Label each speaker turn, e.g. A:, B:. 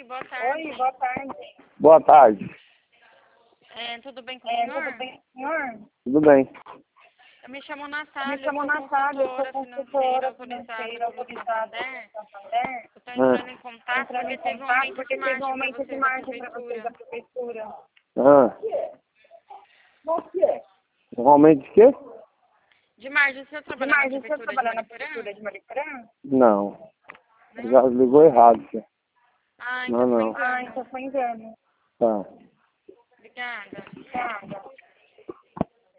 A: boa tarde.
B: Oi, boa tarde.
C: Boa tarde.
A: Tudo bem com o senhor?
B: Tudo bem, senhor?
C: Tudo bem.
A: Eu me chamo Natália,
B: Me chamo
A: eu sou
B: Natália, eu sou
A: consultora
B: consultora
A: financeira
B: financeira
A: do Banco
B: autorizada
A: Santander.
B: pelo Santander.
A: Eu estou entrando em contato
B: Entrando
A: porque
B: em
A: teve um
B: contato
A: aumento
B: porque
A: de
B: teve um
A: margem para
B: aumento de
A: vocês da
B: margem para vocês da
A: prefeitura.
B: prefeitura.
C: Ah. Um aumento de quê?
A: De margem, o senhor
B: De
A: trabalha na
B: margem, o senhor
A: prefeitura de
B: trabalha na
A: Mariporã?
B: prefeitura de Mariporã?
C: Não.
A: Não?
C: Já ligou errado, senhor.
A: Ah,
C: Não,
A: então foi
C: não.
A: engano.
B: Então foi engano.
C: Tá.
A: Obrigada.
B: Obrigada.